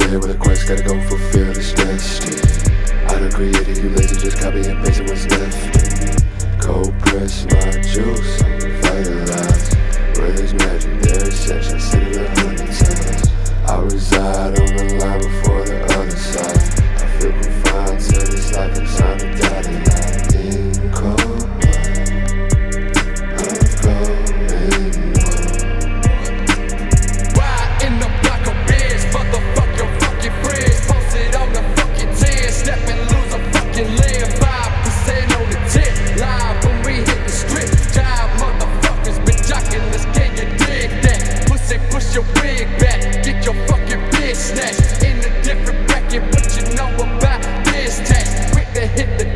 head with a quest, gotta go fulfill this destiny. I done created, you lazy, just copy and paste what's left. Cold press my juice, vitalize. Raise magic, there is sex, I said it 100 times. I reside on the line before the other side. I feel confined to this life and time to die tonight. In cold blood, I'm going Ride in the block of beers, motherfuck your fucking friends. Posted on the fucking 10, step and lose a fucking limb. 5% on the tip, live when we hit the strip. Jive motherfuckers been jocking us, can you dig that? Pussy, push your wig back, get your fucking bitch snatched. In a different bracket, but you know about this tax. Quick to hit the